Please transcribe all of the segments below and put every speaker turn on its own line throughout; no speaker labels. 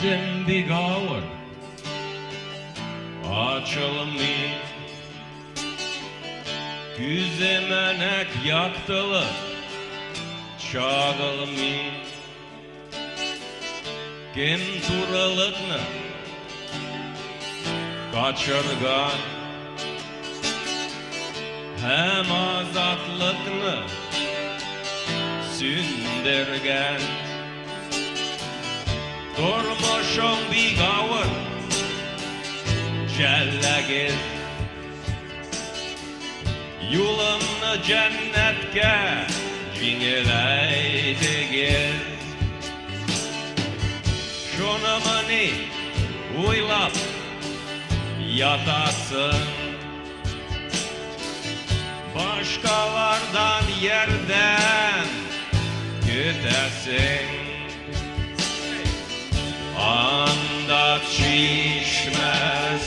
Yüzüm bir gavur açılmıyor. Yüzemenek yaktılı çağılmıyor. Kim turalıkını kaçırgan hem azatlıkını sündürgen. Durmuşum bir gavur cellegiz, yolumni cennetke jingileydigiz. Şunumuni o'ylab yatasın, başkalardan yerden kütesin. Anda çeşme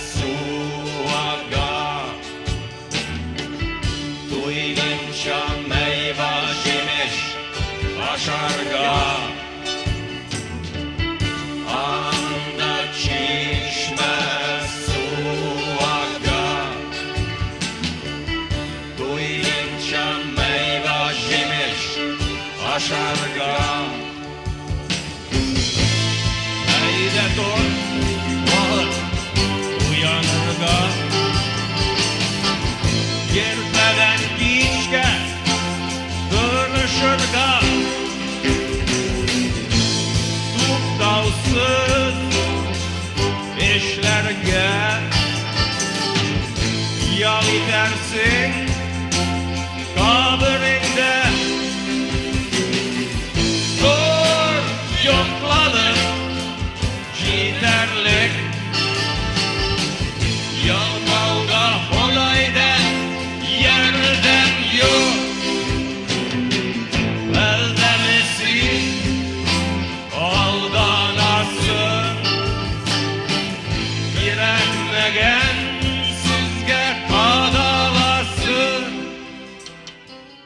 suaga, duyguncha meyva yemiş aşarga. Anda çeşme suaga, duyguncha meyva yemiş aşarga. Haydi dur, vaat uyanırga, yerden geçke dönüşürga. Tuhtavsız işlerge yal edersin.